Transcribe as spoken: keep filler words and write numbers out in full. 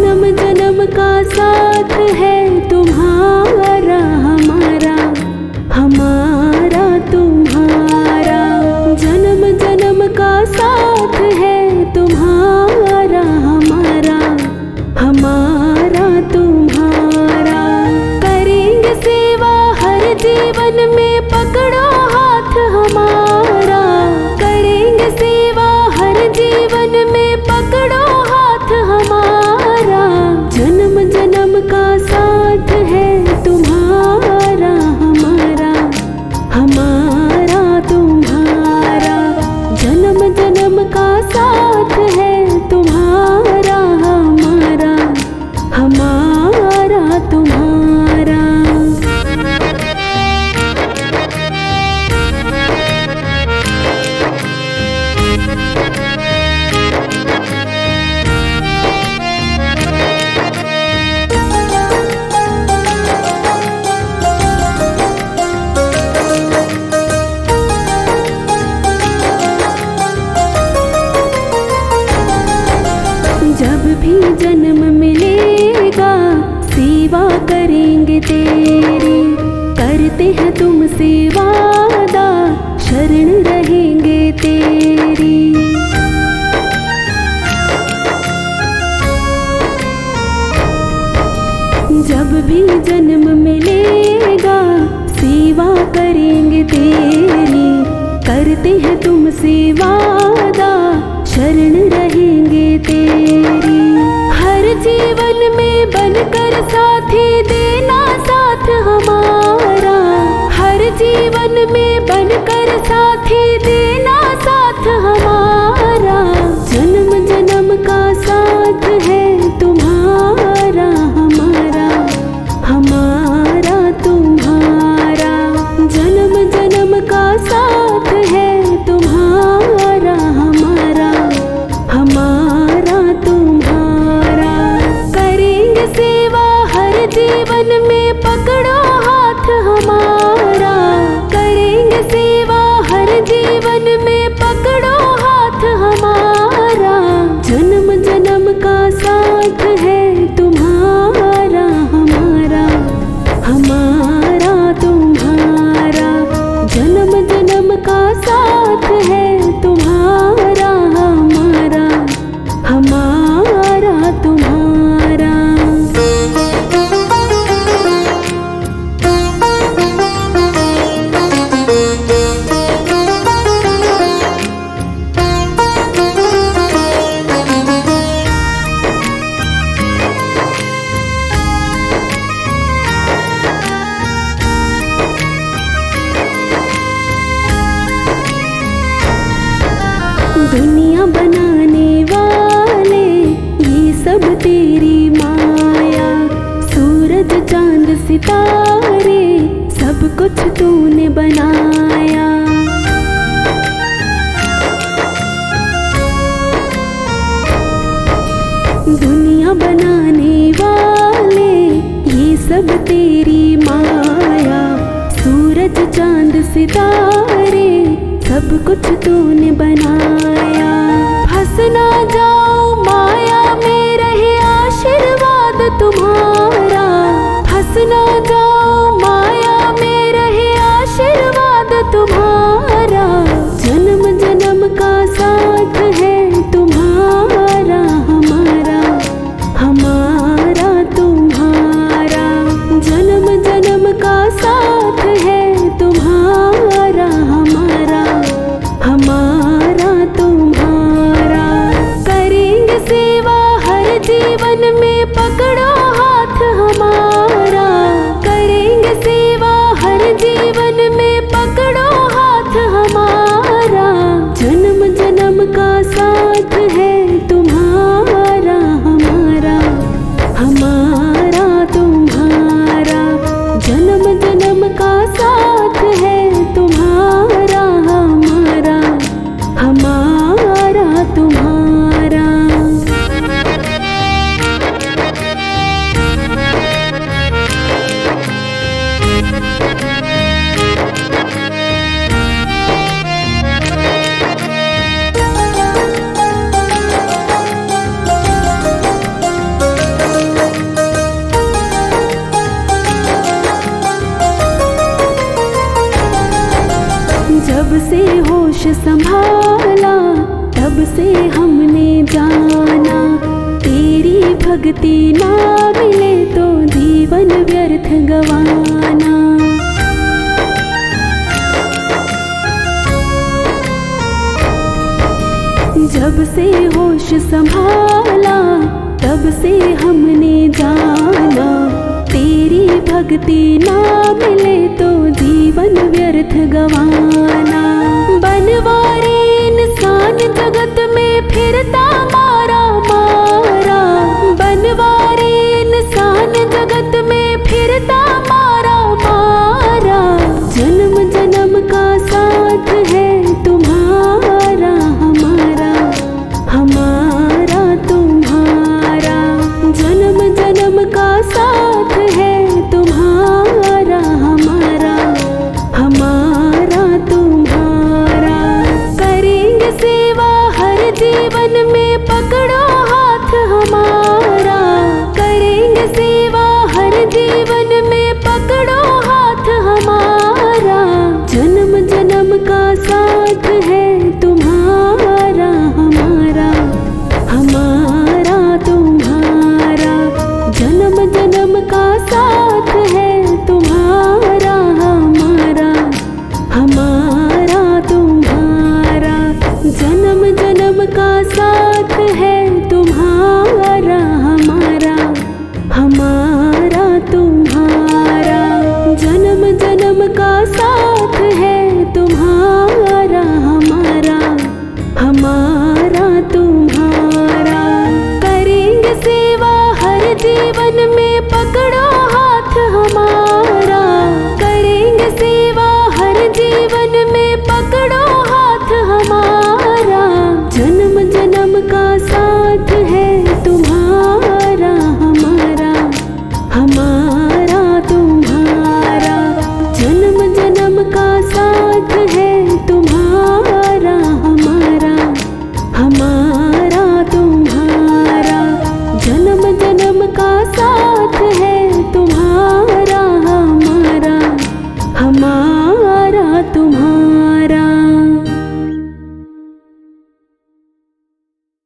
जन्म जन्म का साथ है तुम्हारा हमारा, हमारा तुम्हारा। जन्म जन्म का साथ है तुम्हारा हमारा, हमारा तुम्हारा। करेंगे सेवा हर जीवन में, पकड़ो हाथ हमारा। करेंगे सेवा हर जीवन में, पकड़ो हाथ हमारा। जन्म जन्म का साथ है तुम्हारा हमारा, हमारा तुम्हारा। जन्म जन्म का साथ है तुम्हारा हमारा, हमारा तुम्हारा। जब भी जन्म मिलेगा सेवा करेंगे तेरी, करते हैं तुमसे वादा शरण रहेंगे तेरी। जब भी जन्म मिलेगा सेवा करेंगे तेरी, करते हैं तुमसे वादा शरण रहेंगे तेरी। हर जीवन में बनकर साथी देना साथ हमारा, हर जीवन में बनकर साथी देना साथ हमारा। जन्म जन्म का साथ है तुम्हारा हमारा, हमारा तुम्हारा। जन्म जन्म का साथ है तुम्हारा हमारा, हमारा तुम्हारा। करेंगे सेवा हर जीवन में, पकड़ो हाथ हमारा। करेंगे सेवा हर जीवन में, पकड़ो हाथ हमारा। जन्म जन्म का साथ है तुम्हारा हमारा, हमारा तुम्हारा। जन्म जन्म का साथ है तुम्हारा हमारा, हमारा तुम्हारा। दुनिया बनाने वाले ये सब तेरी माया, सूरज चांद सितारे सब कुछ तूने बनाया। दुनिया बनाने वाले ये सब तेरी माया, सूरज चांद सितारे सब कुछ तूने बनाया। फंस ना जाओ माया में, रहे आशीर्वाद तुम्हारा। फंस ना जाओ माया में, रहे आशीर्वाद तुम्हारा। जन्म जन्म का साथ है तुम्हारा हमारा, हमारा तुम्हारा। जन्म जन्म का साथ है तुम्हारा हमारा, हमारा तुम्हारा। करेंगे सेवा हर जीवन में, पकड़ो हाथ हमारा। करेंगे सेवा हर जीवन में, पकड़ो हाथ हमारा। जन्म जन्म का साथ है तुम्हारा हमारा, हमारा तुम्हारा। जन्म जन्म का साथ है तुम्हारा हमारा, हमारा तुम्हारा। होश संभाला तब से हमने जाना, तेरी भक्ति ना मिले तो जीवन व्यर्थ गवाना। जब से होश संभाला तब से हमने जाना, तेरी भक्ति ना मिले तो जीवन व्यर्थ गवाना। बनवारी इंसान जगत में फिरता